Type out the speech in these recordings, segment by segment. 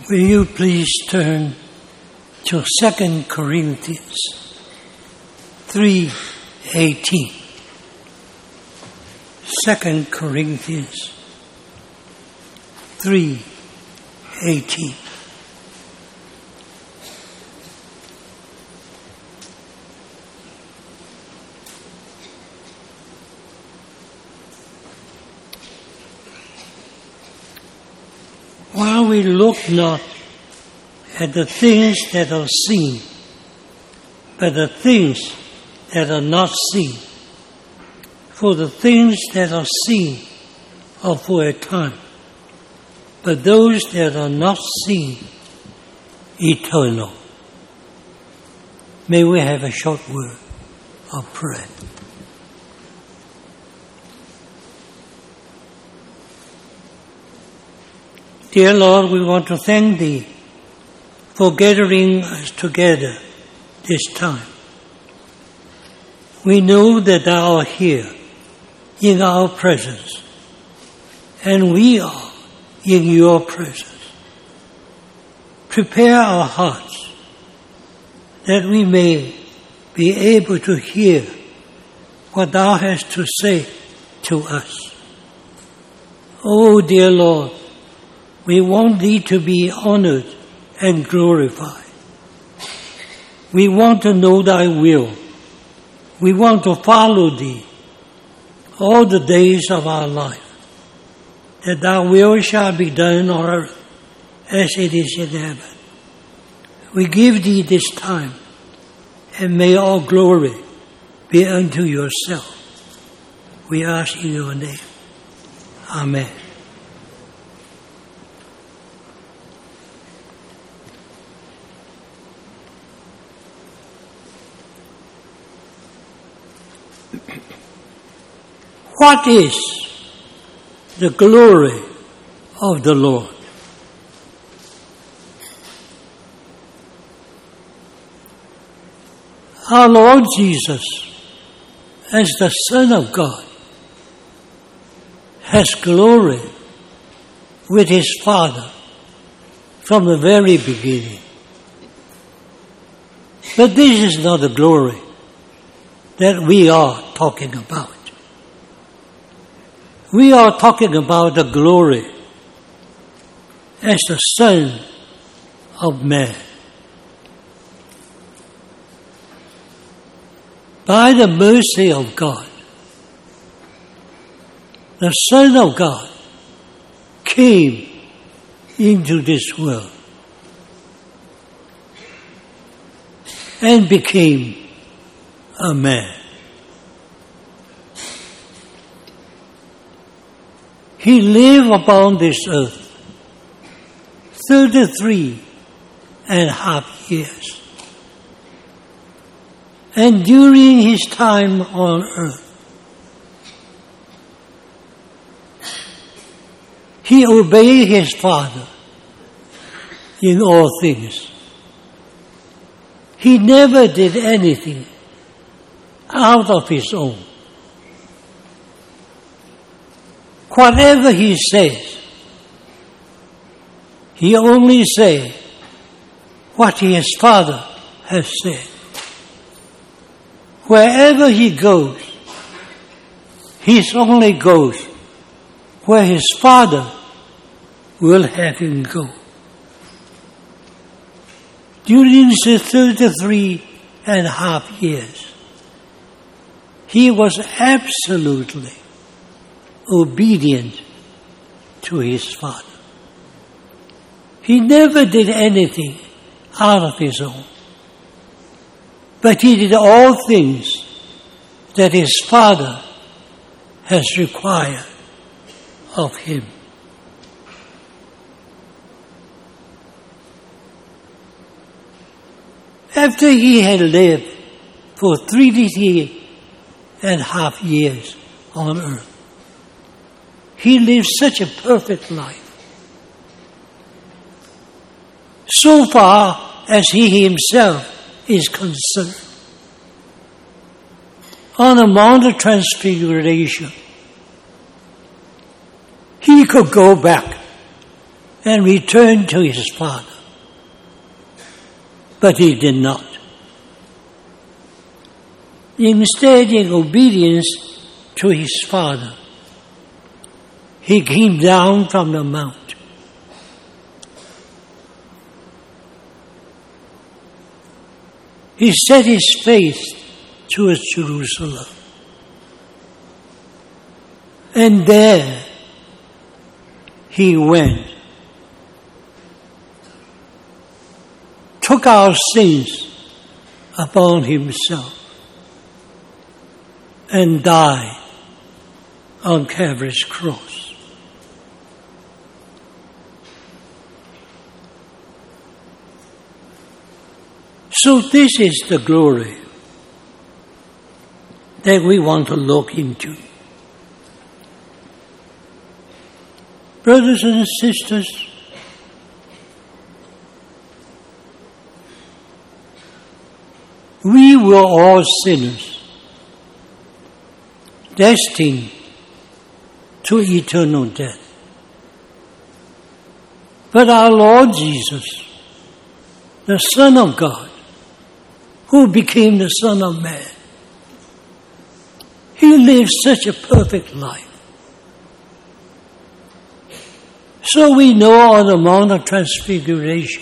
Will you please turn to 2 Corinthians 3:18. 2 Corinthians 3:18. While we look not at the things that are seen, but the things that are not seen. For the things that are seen are for a time, but those that are not seen, eternal. May we have a short word of prayer. Dear Lord, we want to thank Thee for gathering us together this time. We know that Thou art here in our presence, and we are in Your presence. Prepare our hearts that we may be able to hear what Thou hast to say to us. Oh, dear Lord, we want Thee to be honored and glorified. We want to know Thy will. We want to follow Thee all the days of our life, that Thy will shall be done on earth as it is in heaven. We give Thee this time, and may all glory be unto Yourself. We ask in Your name. Amen. What is the glory of the Lord? Our Lord Jesus, as the Son of God, has glory with His Father from the very beginning. But this is not the glory that we are talking about. We are talking about the glory as the Son of Man. By the mercy of God, the Son of God came into this world and became a man. He lived upon this earth 33.5 years. And during His time on earth, He obeyed His Father in all things. He never did anything out of His own. Whatever He says, He only says what His Father has said. Wherever He goes, He only goes where His Father will have Him go. During the 33.5 years, He was absolutely obedient to His Father. He never did anything out of His own, but He did all things that His Father has required of Him. After He had lived for 33.5 years on earth, He lived such a perfect life. So far as He Himself is concerned. On the Mount of Transfiguration, He could go back and return to his Father. But he did not. Instead, in obedience to his Father, he came down from the mount. He set his face towards Jerusalem. And there he went, took our sins upon himself, and died on Calvary's cross. So this is the glory that we want to look into. Brothers and sisters, we were all sinners, destined to eternal death. But our Lord Jesus, the Son of God, who became the Son of Man, he lived such a perfect life. So we know on the Mount of Transfiguration,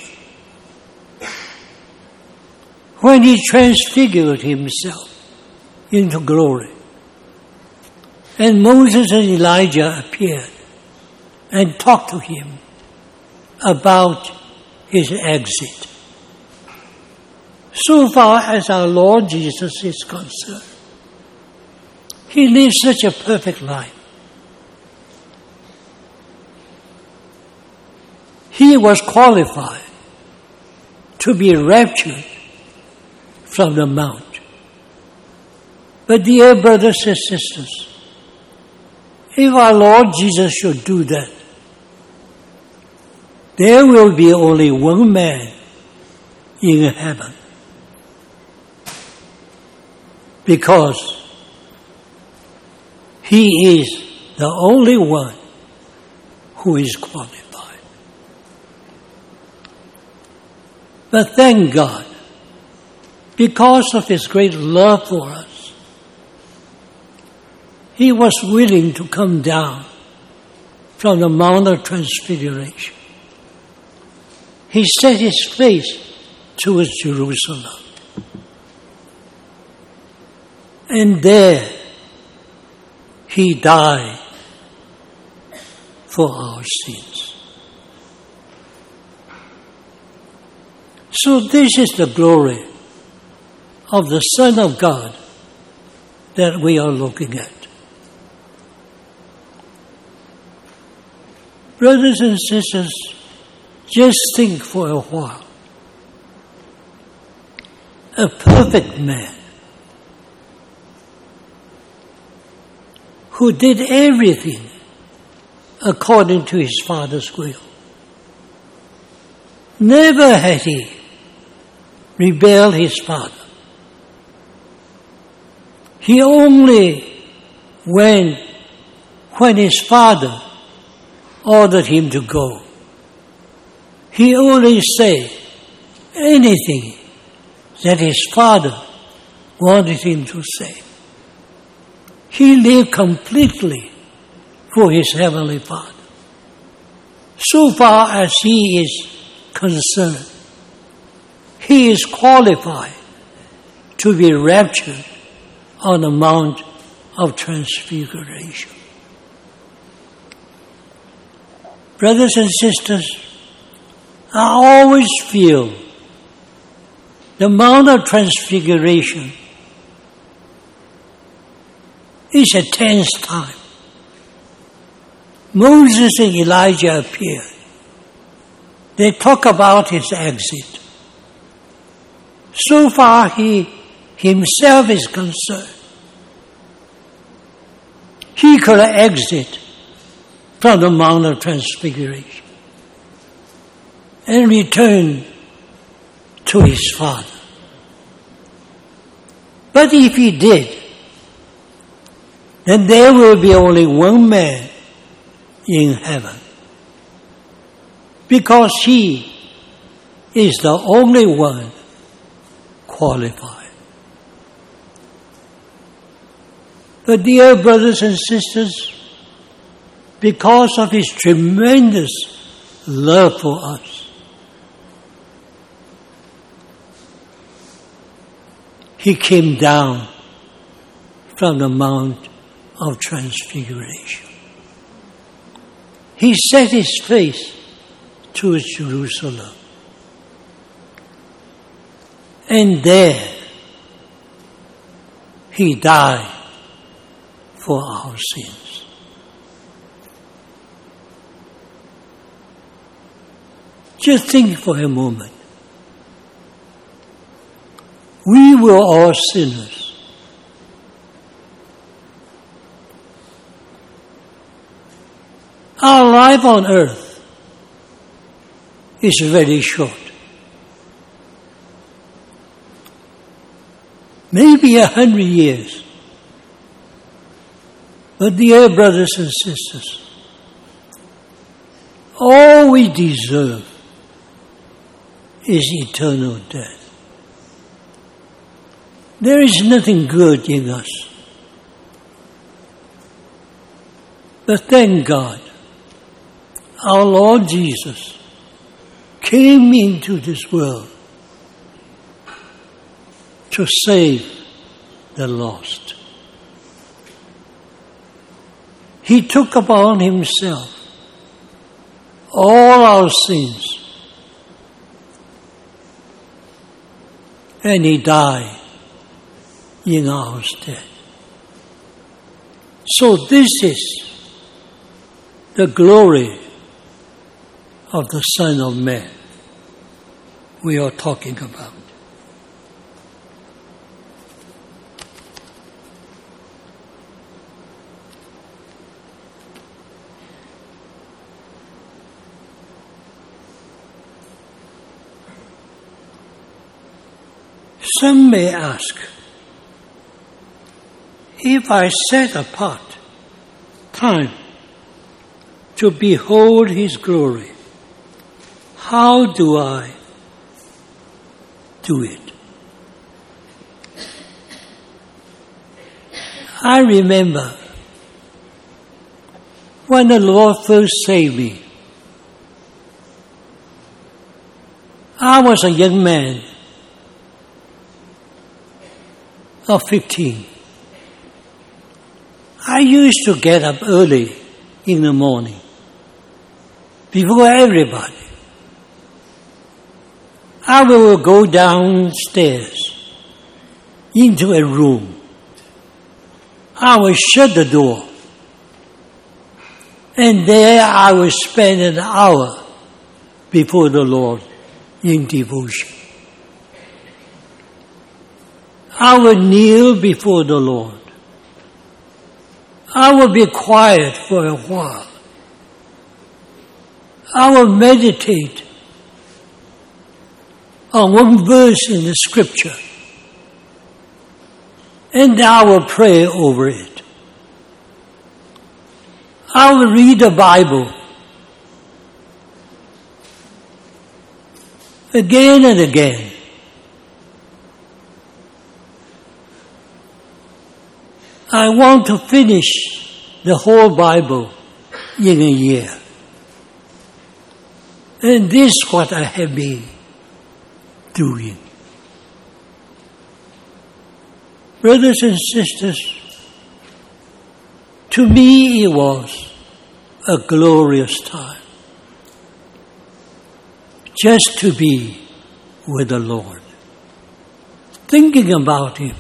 when he transfigured himself into glory, and Moses and Elijah appeared and talked to him about his exit. So far as our Lord Jesus is concerned, he lived such a perfect life. He was qualified to be raptured from the mount. But dear brothers and sisters, if our Lord Jesus should do that, there will be only one man in heaven. Because he is the only one who is qualified. But thank God, because of his great love for us, he was willing to come down from the Mount of Transfiguration. He set his face towards Jerusalem. And there he died for our sins. So this is the glory of the Son of God that we are looking at. Brothers and sisters, just think for a while. A perfect man who did everything according to his Father's will. Never had he rebelled his Father. He only went when his Father ordered him to go. He only said anything that his Father wanted him to say. He lived completely for his Heavenly Father. So far as he is concerned, he is qualified to be raptured on the Mount of Transfiguration. Brothers and sisters, I always feel the Mount of Transfiguration is a tense time. Moses and Elijah appeared. They talk about his exit. So far he himself is concerned, he could exit from the Mount of Transfiguration and return to his Father. But if he did, then there will be only one man in heaven. because he is the only one qualified. But dear brothers and sisters, because of his tremendous love for us, he came down from the Mount of Transfiguration. He set his face towards Jerusalem. And there he died for our sins. Just think for a moment. We were all sinners. Our life on earth is very short. Maybe 100 years. But dear brothers and sisters, all we deserve is eternal death. There is nothing good in us. But thank God, our Lord Jesus came into this world to save the lost. He took upon himself all our sins, and he died in our stead. So this is the glory of the Son of Man we are talking about. Some may ask, if I set apart time to behold his glory, how do I do it? I remember when the Lord first saved me. I was a young man of 15. I used to get up early in the morning, before everybody. I will go downstairs into a room. I will shut the door, and there I will spend an hour before the Lord in devotion. I will kneel before the Lord. I will be quiet for a while. I will meditate on one verse in the scripture, and I will pray over it. I will read the Bible again and again. I want to finish the whole Bible in a year. And this is what I have been doing. Brothers and sisters, to me it was a glorious time just to be with the Lord, thinking about him.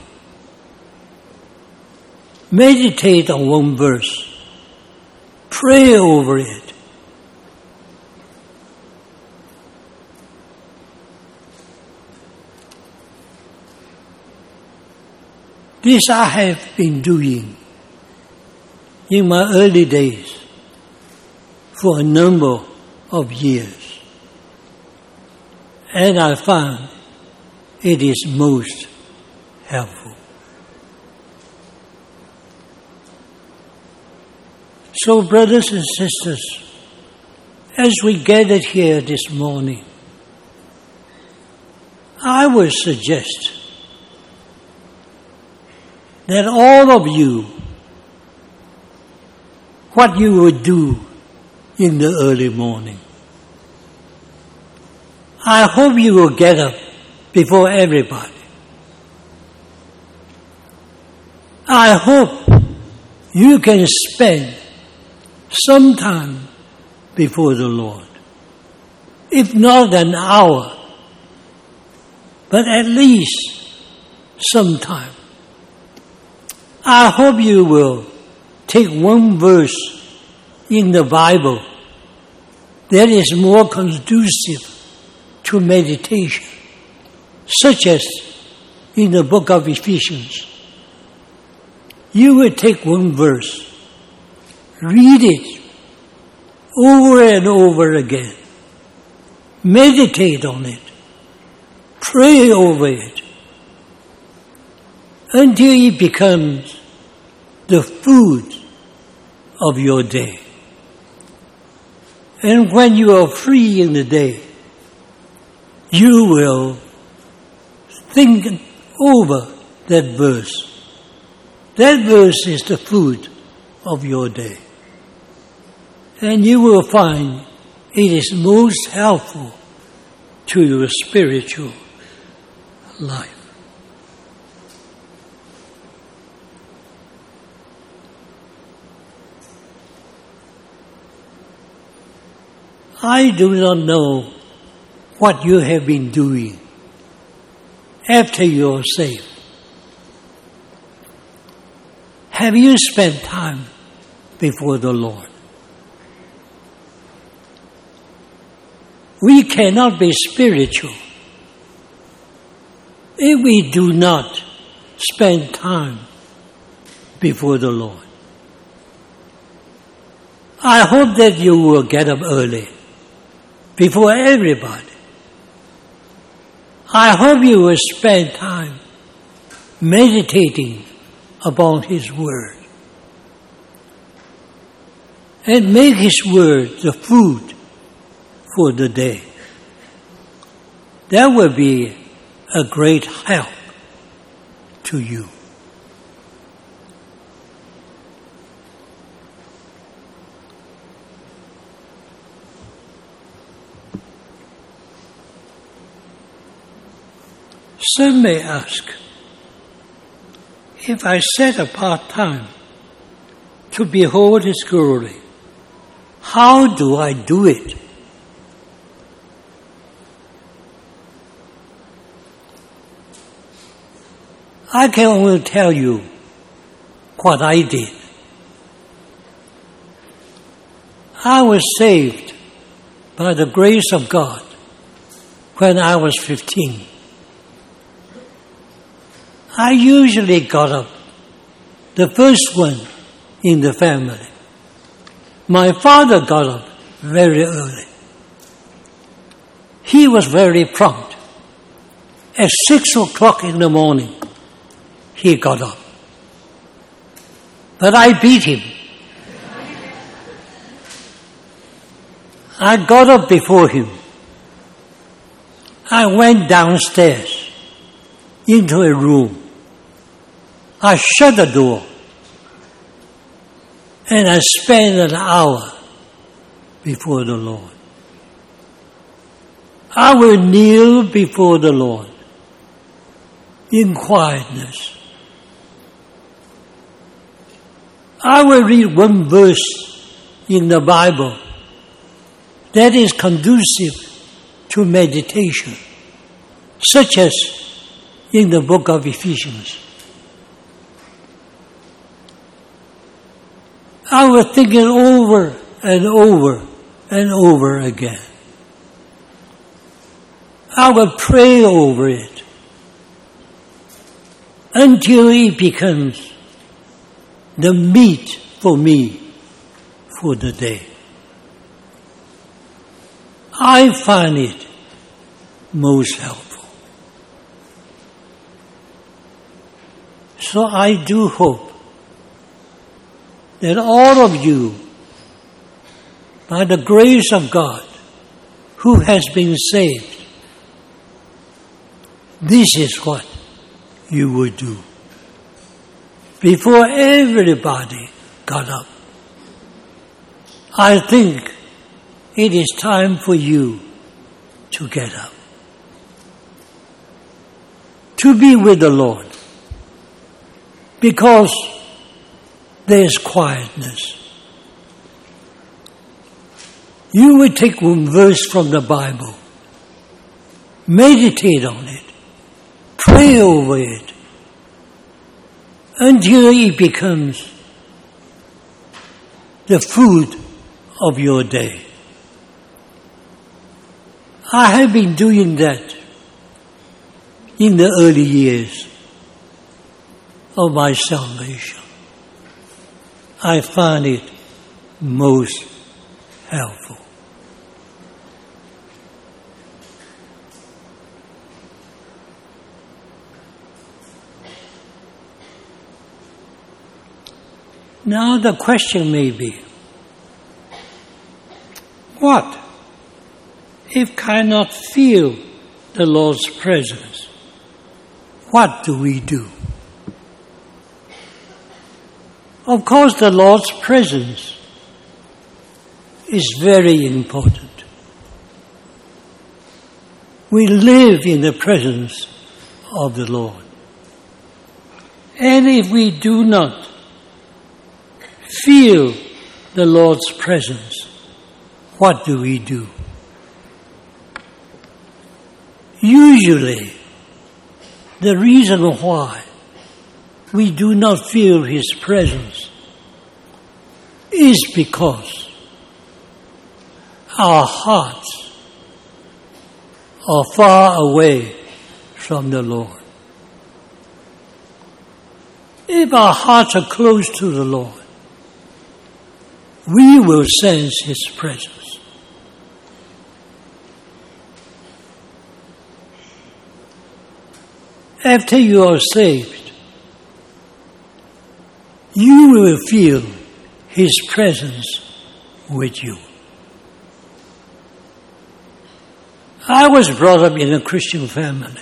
Meditate on one verse. Pray over it. This I have been doing in my early days for a number of years. And I found it is most helpful. So, brothers and sisters, as we gathered here this morning, I would suggest that all of you, what you would do in the early morning. I hope you will get up before everybody. I hope you can spend some time before the Lord. If not an hour, but at least some time. I hope you will take one verse in the Bible that is more conducive to meditation, such as in the book of Ephesians. You will take one verse, read it over and over again, meditate on it, pray over it, until it becomes the food of your day. And when you are free in the day, you will think over that verse. That verse is the food of your day. And you will find it is most helpful to your spiritual life. I do not know what you have been doing after you are saved. Have you spent time before the Lord? We cannot be spiritual if we do not spend time before the Lord. I hope that you will get up early before everybody. I hope you will spend time meditating upon His Word and make His Word the food for the day. That will be a great help to you. Some may ask, if I set apart time to behold His glory, how do I do it? I can only tell you what I did. I was saved by the grace of God when I was 15. I usually got up, the first one in the family. My father got up very early. He was very prompt. At 6 o'clock in the morning, he got up. But I beat him. I got up before him. I went downstairs into a room. I shut the door and I spent an hour before the Lord. I will kneel before the Lord in quietness. I will read one verse in the Bible that is conducive to meditation, such as in the book of Ephesians. I will think it over and over and over again. I will pray over it until it becomes the meat for me for the day. I find it most helpful. So I do hope that all of you by the grace of God, who has been saved, this is what you would do. Before everybody got up, I think it is time for you to get up, to be with the Lord, because there's quietness. You will take one verse from the Bible, meditate on it, pray over it, until it becomes the food of your day. I have been doing that in the early years of my salvation. I find it most helpful. Now the question may be, what if cannot feel the Lord's presence? What do we do? Of course, the Lord's presence is very important. We live in the presence of the Lord. And if we do not feel the Lord's presence, what do we do? Usually, the reason why we do not feel His presence is because our hearts are far away from the Lord. If our hearts are close to the Lord, we will sense His presence. After you are saved, you will feel His presence with you. I was brought up in a Christian family.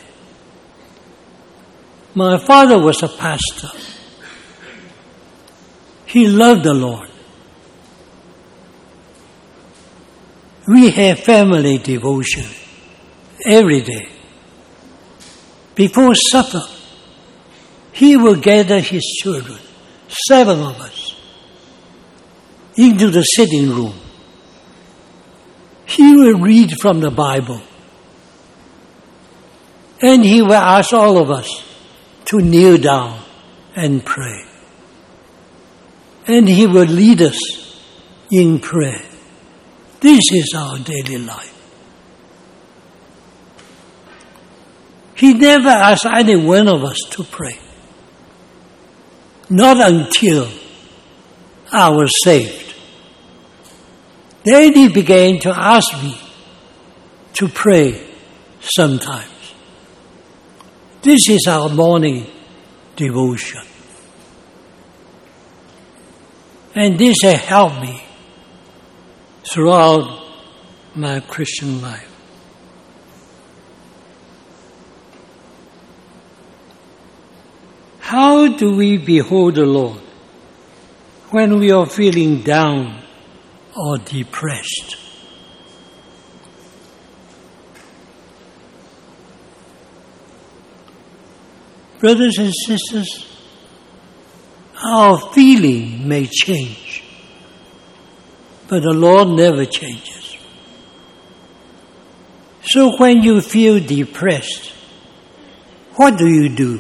My father was a pastor. He loved the Lord. We have family devotion every day. Before supper, he will gather his children, 7 of us, into the sitting room. He will read from the Bible. And he will ask all of us to kneel down and pray. And he will lead us in prayer. This is our daily life. He never asked any one of us to pray. Not until I was saved. Then he began to ask me to pray sometimes. This is our morning devotion. And this has helped me throughout my Christian life. How do we behold the Lord when we are feeling down or depressed? Brothers and sisters, our feeling may change, but the Lord never changes. So when you feel depressed, what do?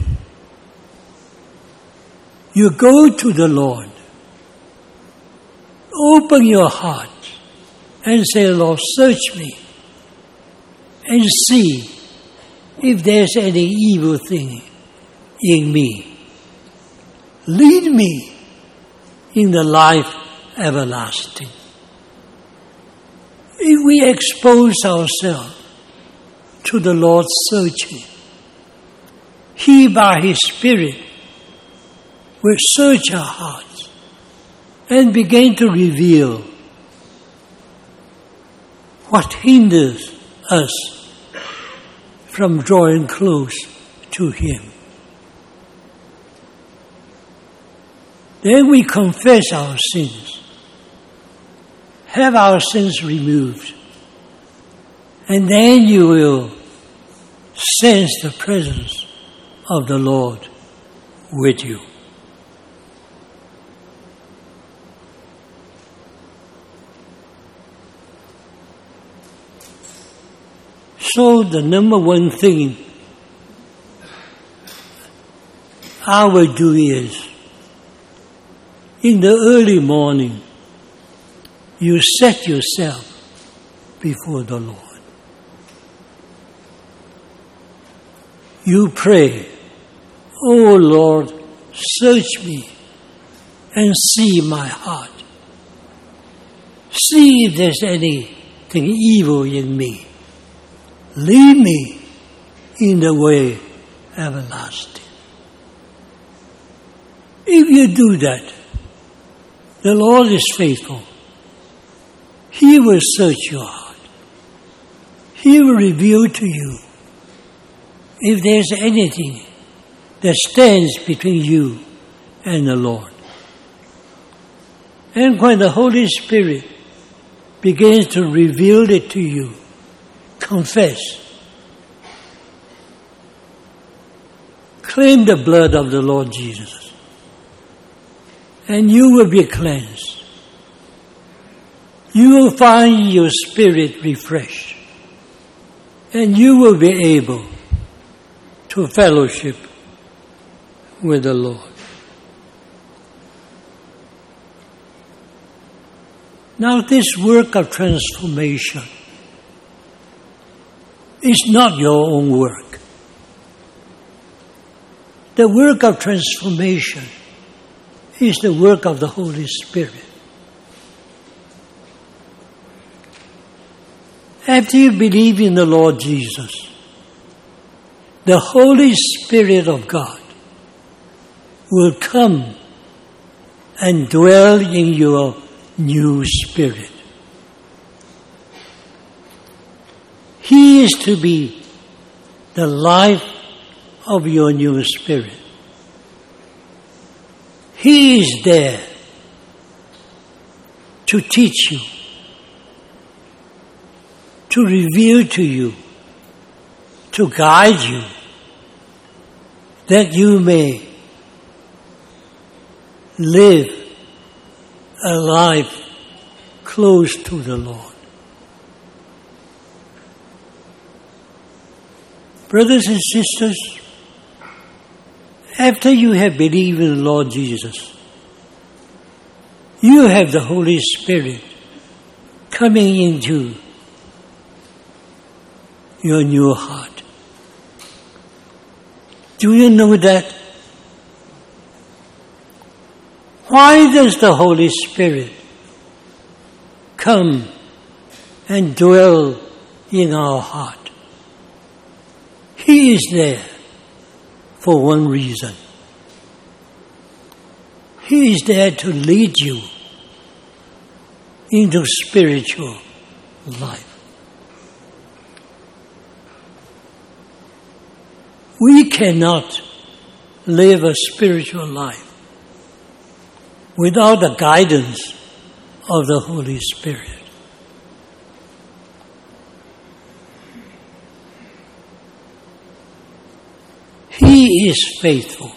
You go to the Lord, open your heart, and say, Lord, search me and see if there's any evil thing in me. Lead me in the life everlasting. If we expose ourselves to the Lord's searching, He, by His Spirit, will search our hearts and begin to reveal what hinders us from drawing close to Him. Then we confess our sins, have our sins removed, and then you will sense the presence of the Lord with you. So the number one thing I will do is, in the early morning, you set yourself before the Lord. You pray, "Oh Lord, search me and see my heart. See if there's anything evil in me. Lead me in the way everlasting." If you do that, the Lord is faithful. He will search your heart. He will reveal to you if there's anything that stands between you and the Lord. And when the Holy Spirit begins to reveal it to you, confess. Claim the blood of the Lord Jesus, and you will be cleansed. You will find your spirit refreshed, and you will be able to fellowship with the Lord. Now, this work of transformation is not your own work. The work of transformation is the work of the Holy Spirit. After you believe in the Lord Jesus, the Holy Spirit of God will come and dwell in your new spirit. He is to be the life of your new spirit. He is there to teach you, to reveal to you, to guide you, that you may live a life close to the Lord. Brothers and sisters, after you have believed in the Lord Jesus, you have the Holy Spirit coming into your new heart. Do you know that? Why does the Holy Spirit come and dwell in our heart? He is there for one reason. He is there to lead you into spiritual life. We cannot live a spiritual life without the guidance of the Holy Spirit. He is faithful.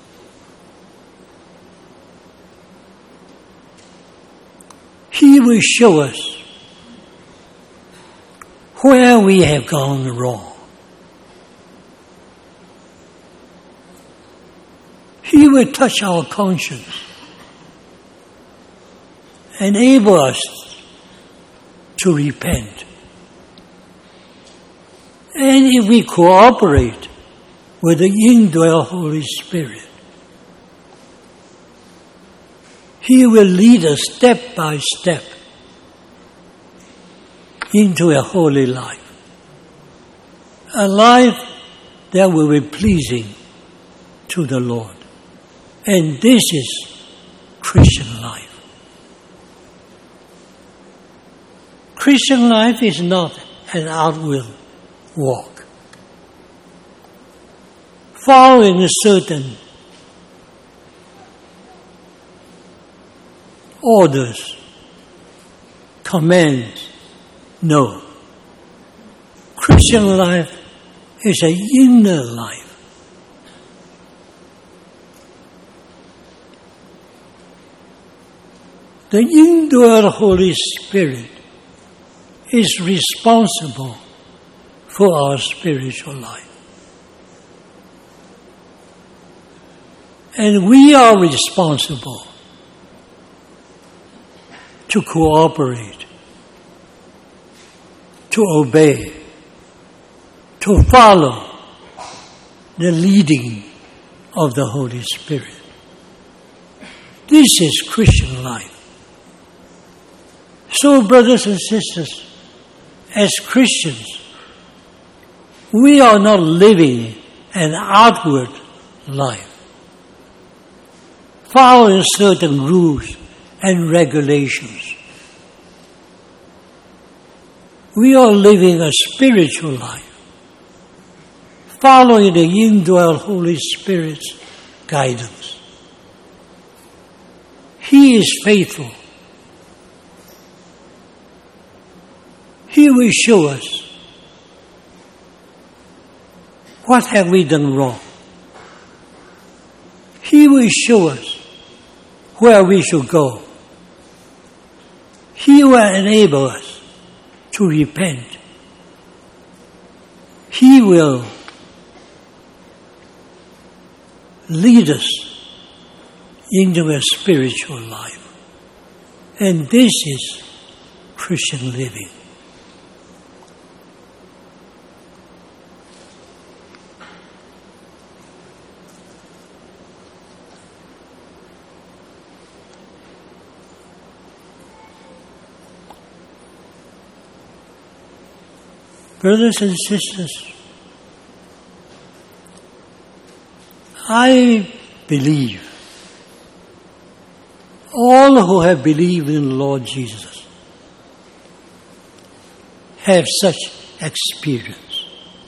He will show us where we have gone wrong. He will touch our conscience, enable us to repent. And if we cooperate with the indwelt Holy Spirit, He will lead us step by step into a holy life, a life that will be pleasing to the Lord. And this is Christian life. Christian life is not an outward walk, following certain orders, commands. No. Christian life is an inner life. The indwelt Holy Spirit is responsible for our spiritual life. And we are responsible to cooperate, to obey, to follow the leading of the Holy Spirit. This is Christian life. So, brothers and sisters, as Christians, we are not living an outward life, following certain rules and regulations. We are living a spiritual life, following the indwelt Holy Spirit's guidance. He is faithful. He will show us what have we done wrong. He will show us where we should go. He will enable us to repent. He will lead us into a spiritual life. And this is Christian living. Brothers and sisters, I believe all who have believed in the Lord Jesus have such experience.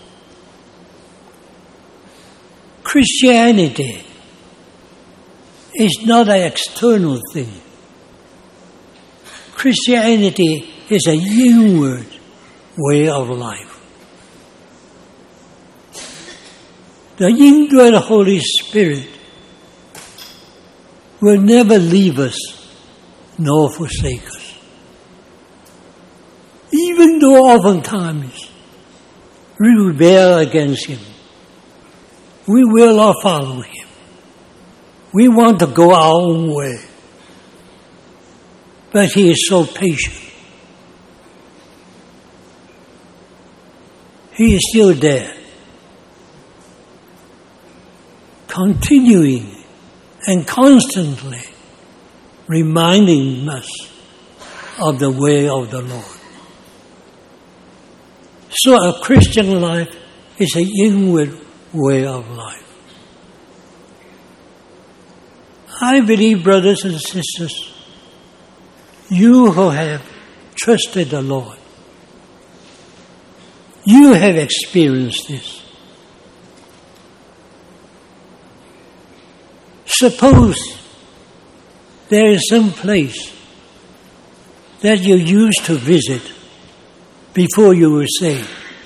Christianity is not an external thing. Christianity is an inward way of life. The indwelt Holy Spirit will never leave us nor forsake us. Even though oftentimes we rebel against Him, we will not follow Him. We want to go our own way. But He is so patient. He is still there, continuing and constantly reminding us of the way of the Lord. So a Christian life is an inward way of life. I believe, brothers and sisters, you who have trusted the Lord, you have experienced this. Suppose there is some place that you used to visit before you were saved.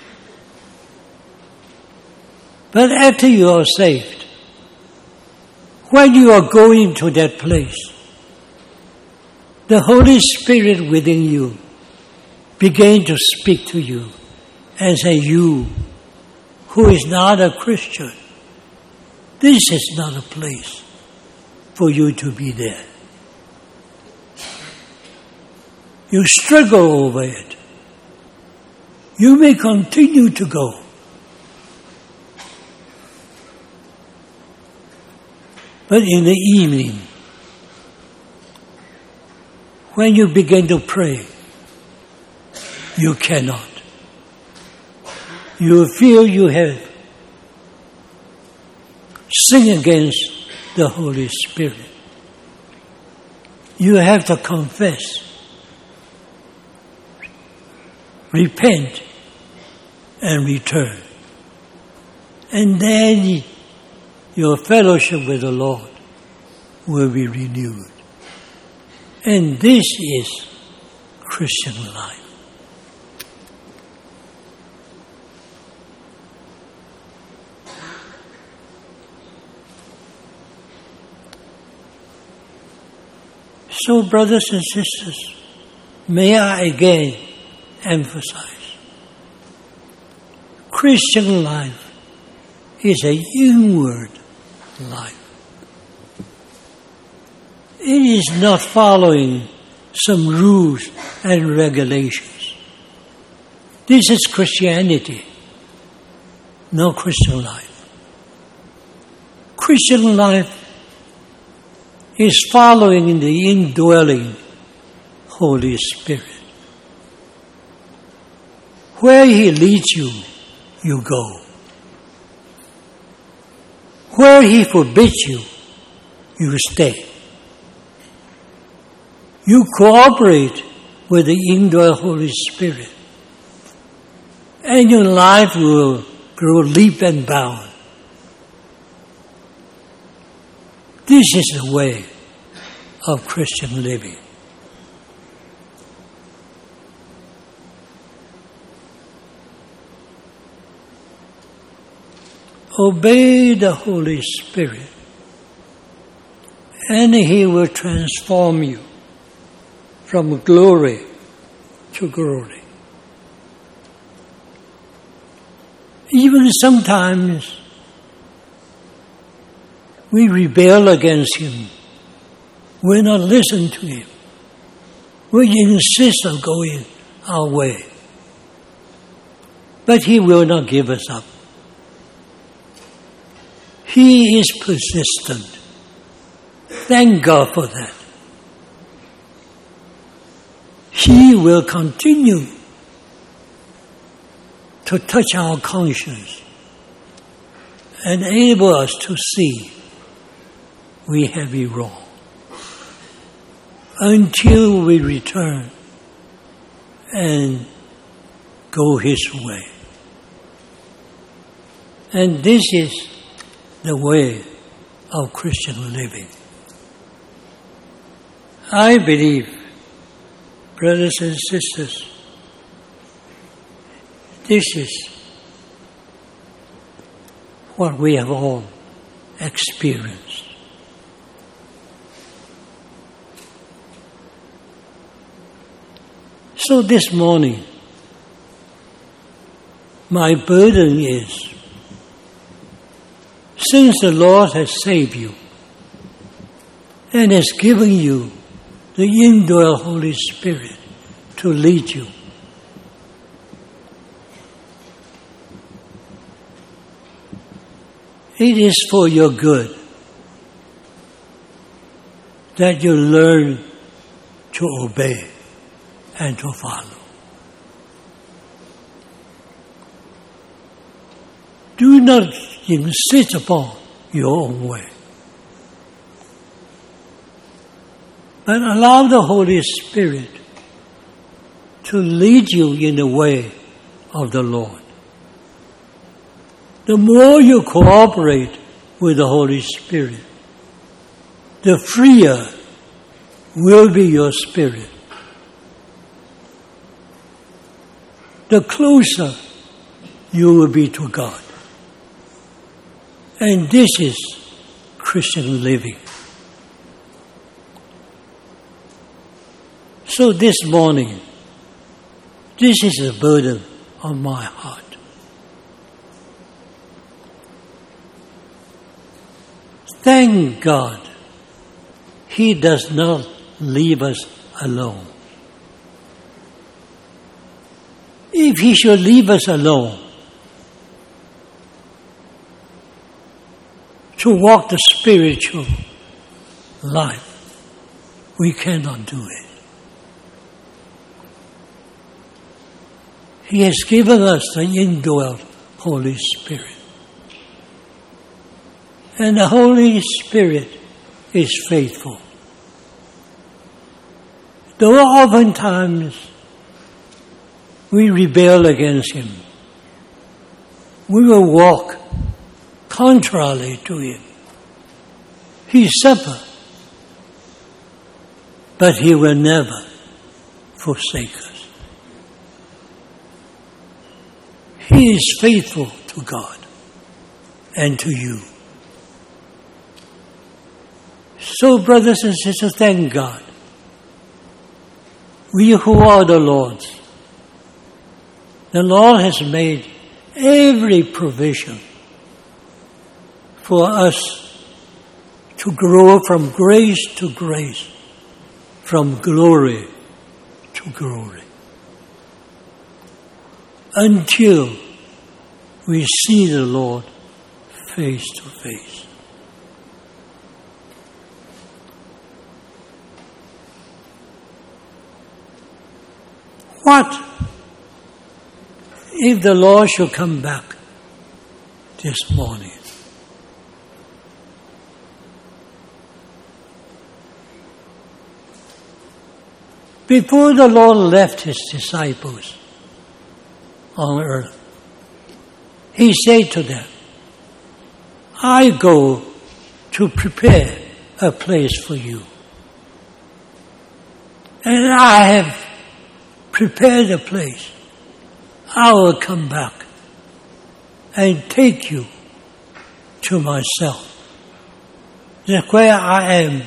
But after you are saved, when you are going to that place, the Holy Spirit within you began to speak to you and say, you who is not a Christian, this is not a place for you to be there. You struggle over it. You may continue to go. But in the evening, when you begin to pray, you cannot. You feel you have sinned against the Holy Spirit. You have to confess repent, and return. And then your fellowship with the Lord will be renewed. And this is Christian life. So, brothers and sisters, may I again emphasize, Christian life is an inward life. It is not following some rules and regulations. This is Christianity, not Christian life. Christian life is following the indwelling Holy Spirit. Where He leads you, you go. Where He forbids you, you stay. You cooperate with the indwelling Holy Spirit, and your life will grow leap and bound. This is the way of Christian living. Obey the Holy Spirit, and He will transform you from glory to glory. Even sometimes we rebel against Him. We not listen to Him. We insist on going our way. But He will not give us up. He is persistent. Thank God for that. He will continue to touch our conscience and enable us to see we have been wrong until we return and go His way. And this is the way of Christian living. I believe, brothers and sisters, this is what we have all experienced. So this morning, my burden is, since the Lord has saved you and has given you the indwelling Holy Spirit to lead you, it is for your good that you learn to obey and to follow. Do not insist upon your own way, but allow the Holy Spirit to lead you in the way of the Lord. The more you cooperate with the Holy Spirit, the freer will be your spirit. The closer you will be to God. And this is Christian living. So this morning, this is the burden of my heart. Thank God, He does not leave us alone. If He should leave us alone to walk the spiritual life, we cannot do it. He has given us the indwelt Holy Spirit. And the Holy Spirit is faithful. Though oftentimes we rebel against him. We will walk contrary to him. He suffered, but he will never forsake us. He is faithful to God and to you. So, brothers and sisters, thank God. We who are the Lord's, the Lord has made every provision for us to grow from grace to grace, from glory to glory, until we see the Lord face to face. What if the Lord should come back this morning? Before the Lord left his disciples on earth, he said to them, I go to prepare a place for you. And I have prepared a place. I will come back and take you to myself. That where I am,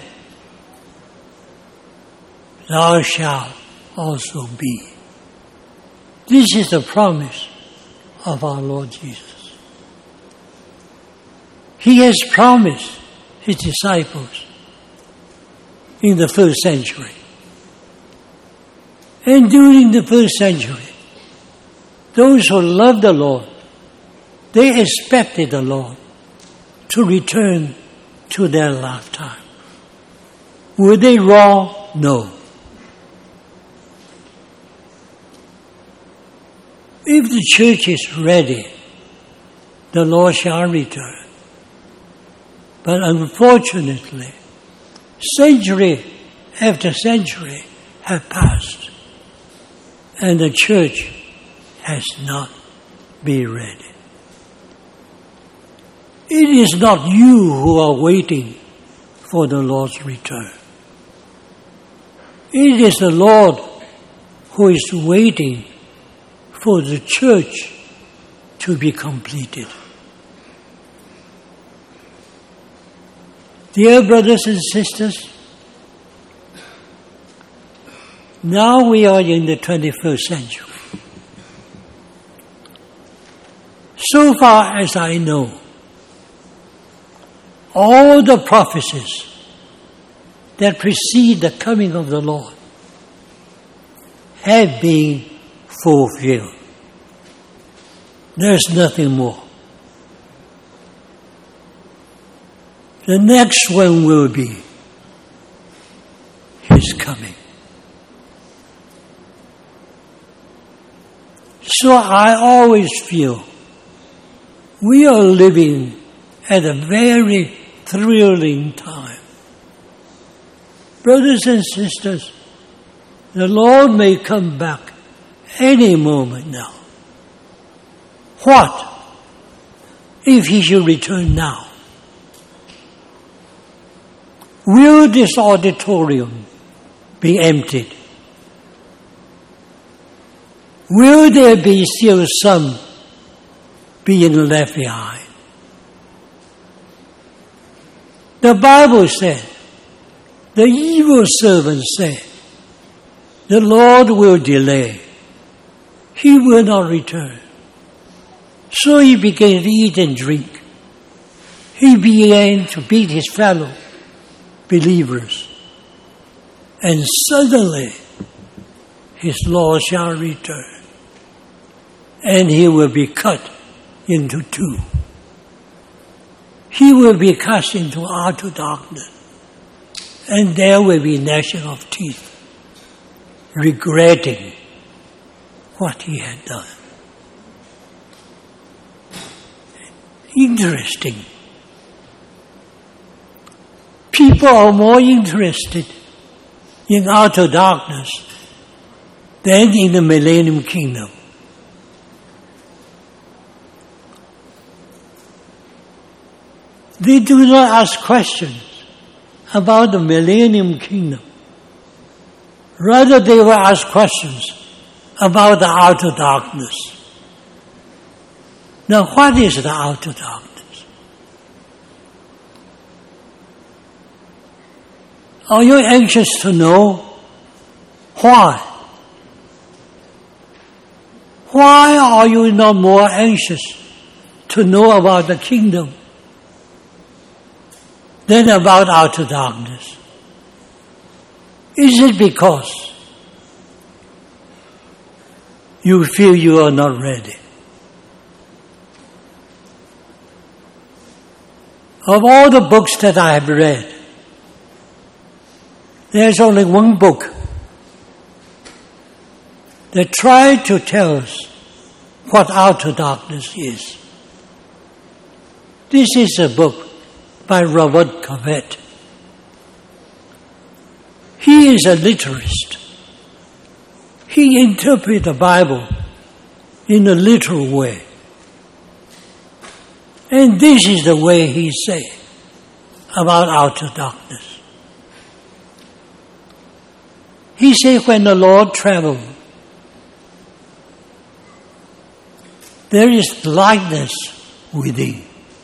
thou shalt also be. This is the promise of our Lord Jesus. He has promised his disciples in the first century. And during the first century, those who loved the Lord, they expected the Lord to return to their lifetime. Were they wrong? No. If the church is ready, the Lord shall return. But unfortunately, century after century have passed, and the church has not been ready. It is not you who are waiting for the Lord's return. It is the Lord who is waiting for the church to be completed. Dear brothers and sisters, now we are in the 21st century. So far as I know, all the prophecies that precede the coming of the Lord have been fulfilled. There's nothing more. The next one will be his coming. So I always feel we are living at a very thrilling time. Brothers and sisters, the Lord may come back any moment now. What if he should return now? Will this auditorium be emptied? Will there be still some being left behind? The Bible said, the evil servant said, the Lord will delay. He will not return. So he began to eat and drink. He began to beat his fellow believers. And suddenly his Lord shall return. And he will be cut into two. He will be cast into outer darkness. And there will be gnashing of teeth, regretting what he had done. Interesting. People are more interested in outer darkness than in the millennium kingdom. They do not ask questions about the millennium kingdom. Rather, they will ask questions about the outer darkness. Now, what is the outer darkness? Are you anxious to know why? Why are you not more anxious to know about the kingdom than about outer darkness? Is it because you feel you are not ready? Of all the books that I have read, there's only one book that tried to tell us what outer darkness is. This is a book by Robert Covet. He is a literist. He interprets the Bible in a literal way. And this is the way he says about outer darkness. He said when the Lord traveled, there is lightness within,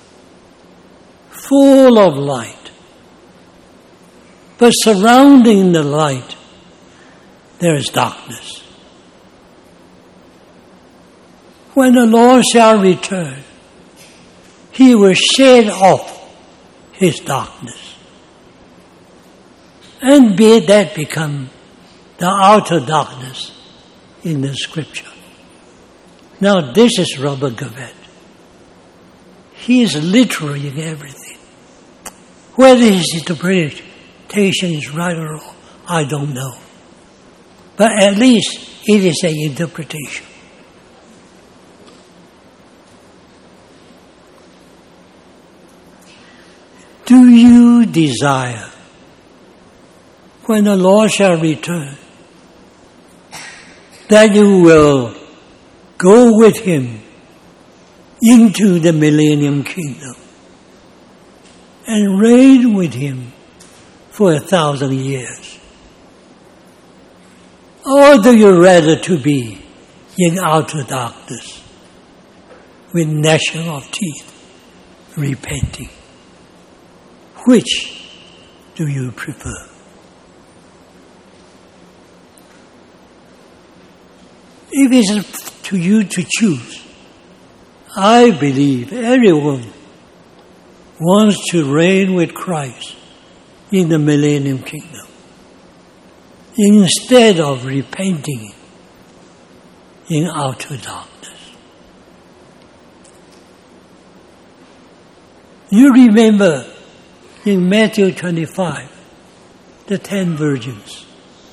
full of light. But surrounding the light, there is darkness. When the Lord shall return, He will shed off His darkness. And that become the outer darkness in the Scripture. Now, this is Robert Covet. He is literal in everything. Whether his interpretation is right or wrong, I don't know. But at least it is an interpretation. Do you desire, when the Lord shall return, that you will go with Him into the millennium kingdom and reign with Him for 1,000 years? Or do you rather to be in outer darkness with gnashing of teeth, repenting? Which do you prefer? If it's to you to choose, I believe everyone wants to reign with Christ in the millennium kingdom instead of repenting in outer darkness. You remember in Matthew 25, the 10 virgins.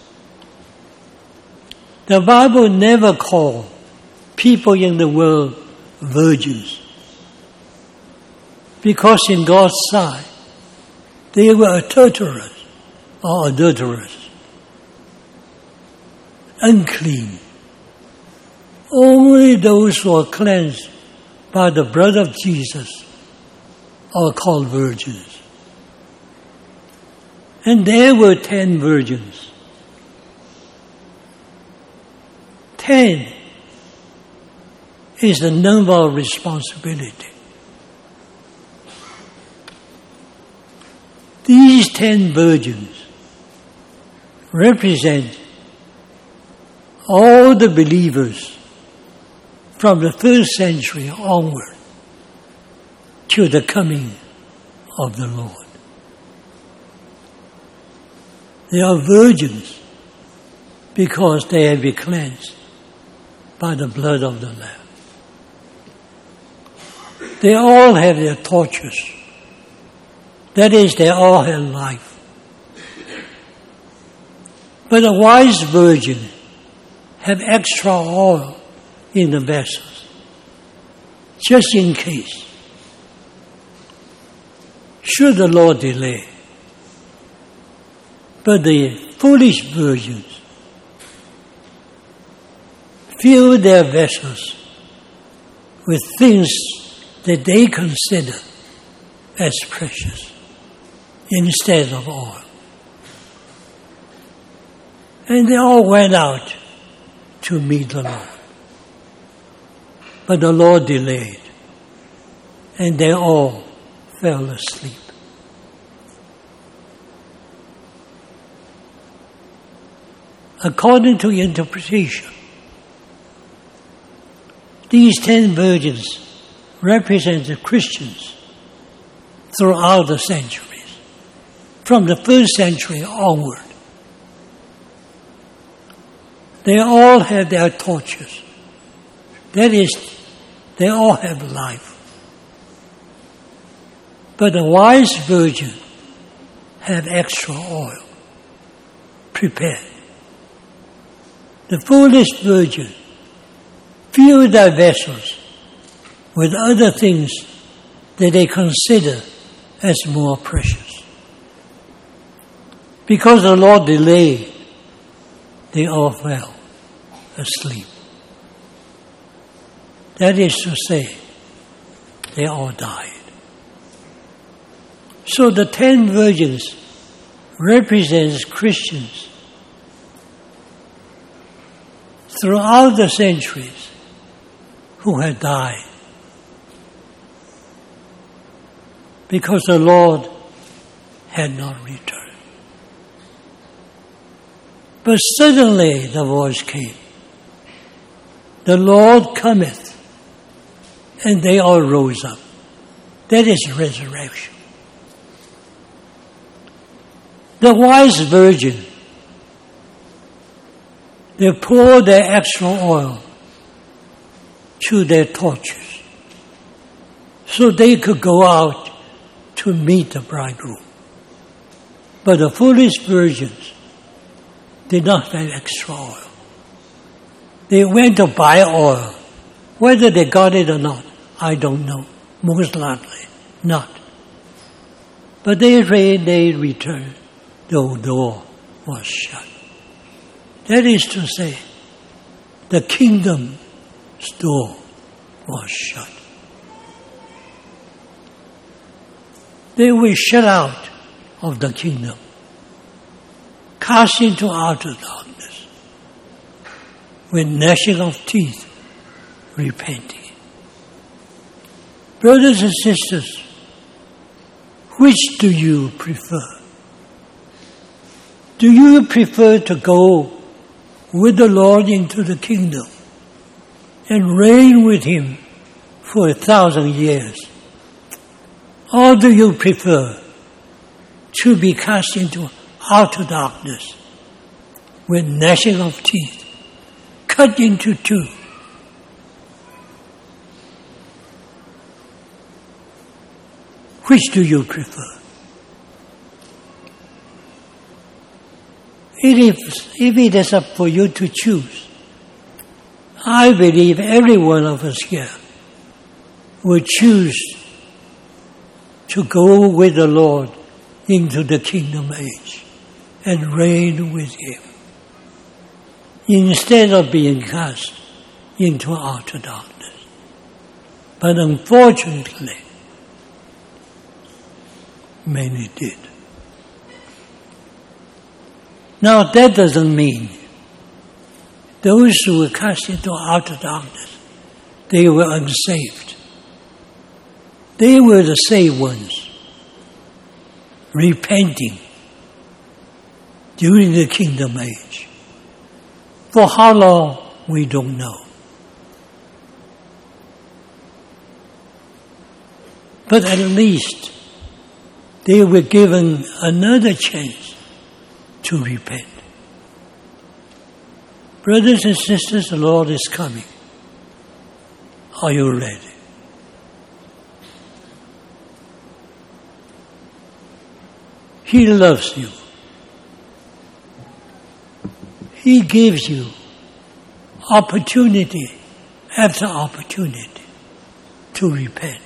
The Bible never called people in the world virgins, because in God's sight, they were adulterers or adulterers, unclean. Only those who are cleansed by the blood of Jesus are called virgins. And there were 10 virgins. 10 is the number of responsibility. These 10 virgins represent all the believers from the first century onward to the coming of the Lord. They are virgins because they have been cleansed by the blood of the Lamb. They all have their torches. That is, they all have life. But a wise virgin have extra oil in the vessels, just in case. Should the Lord delay. But the foolish virgins fill their vessels with things that they consider as precious instead of oil. And they all went out to meet the Lord. But the Lord delayed, and they all fell asleep. According to interpretation, these 10 virgins represent the Christians throughout the centuries, from the first century onward. They all have their torches. That is, they all have life. But the wise virgin have extra oil prepared. The foolish virgin fill their vessels with other things that they consider as more precious. Because the Lord delayed, they all fell asleep. That is to say, they all died. So the 10 virgins represents Christians throughout the centuries who had died because the Lord had not returned. But suddenly the voice came, "The Lord cometh," and they all rose up. That is resurrection. The wise virgin, they poured their extra oil to their torches so they could go out to meet the bridegroom. But the foolish virgins did not have extra oil. They went to buy oil. Whether they got it or not, I don't know. Most likely not. But they returned. The door was shut. That is to say, the kingdom's door was shut. They were shut out of the kingdom, cast into outer darkness, with gnashing of teeth, repenting. Brothers and sisters, which do you prefer? Do you prefer to go with the Lord into the kingdom and reign with Him for 1,000 years? Or do you prefer to be cast into outer darkness with gnashing of teeth, cut into two? Which do you prefer? If it is up for you to choose, I believe every one of us here will choose to go with the Lord into the kingdom age and reign with Him, instead of being cast into outer darkness. But unfortunately, many did. Now that doesn't mean those who were cast into outer darkness, they were unsaved. They were the saved ones, repenting during the kingdom age. For how long, we don't know. But at least they were given another chance to repent. Brothers and sisters, the Lord is coming. Are you ready? He loves you. He gives you opportunity after opportunity to repent.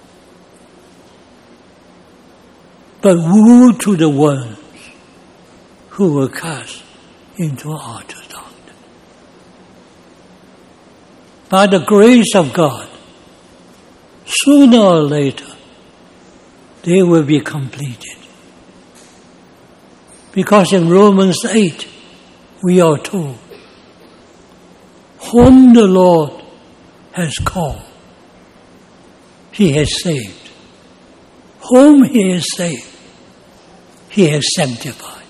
But woe to the ones who were cast into outer darkness. By the grace of God, sooner or later, they will be completed. Because in Romans 8, we are told, whom the Lord has called, He has saved. Whom He has saved, He has sanctified.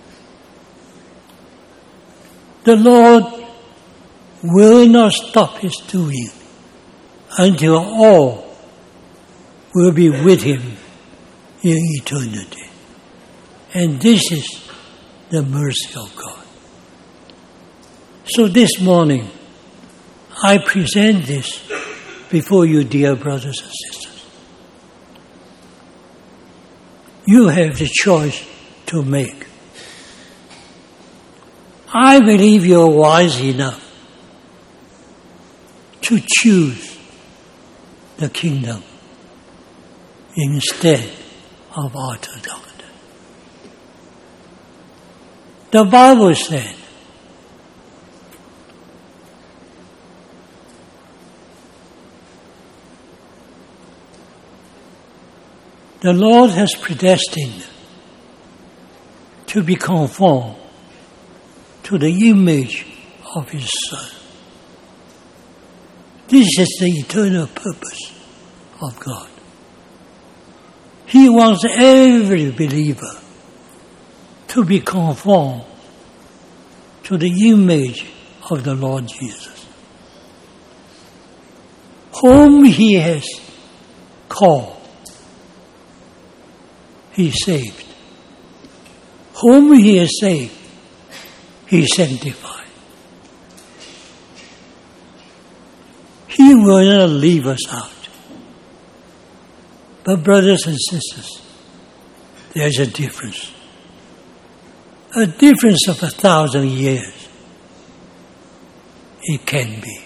The Lord will not stop His doing until all will be with Him in eternity. And this is the mercy of God. So this morning, I present this before you, dear brothers and sisters. You have the choice to make. I believe you're wise enough to choose the kingdom instead of utter darkness. The Bible said, the Lord has predestined to be conformed to the image of His Son. This is the eternal purpose of God. He wants every believer to be conformed to the image of the Lord Jesus, whom He has called, He saved. Whom He has saved, He sanctified. He will not leave us out. But brothers and sisters, there's a difference. A difference of 1,000 years. It can be.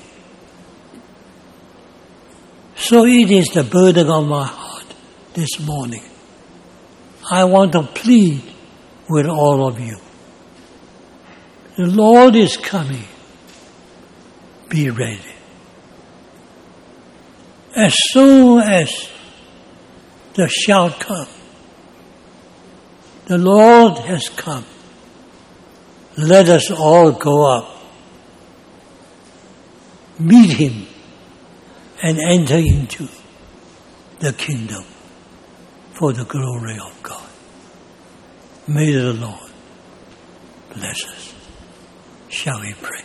So it is the burden of my heart this morning. I want to plead with all of you. The Lord is coming. Be ready. As soon as the shout comes, the Lord has come. Let us all go up, meet Him, and enter into the kingdom for the glory of God. May the Lord bless us. Shall we pray?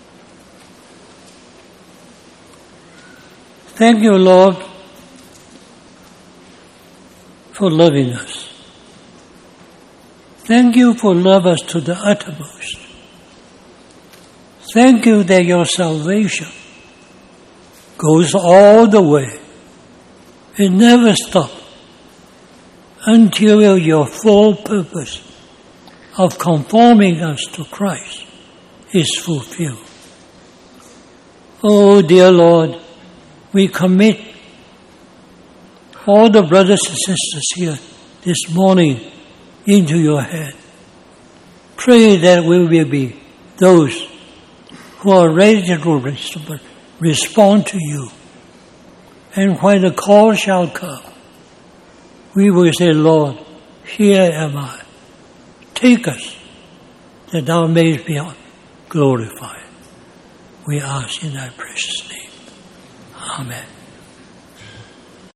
Thank you, Lord, for loving us. Thank you for love us to the uttermost. Thank you that your salvation goes all the way. It never stops until your full purpose of conforming us to Christ is fulfilled. Oh, dear Lord, we commit all the brothers and sisters here this morning into your hand. Pray that we will be those who are ready to respond to you. And when the call shall come, we will say, Lord, here am I. Take us, that thou mayest be glorified. We ask in thy precious name. Amen.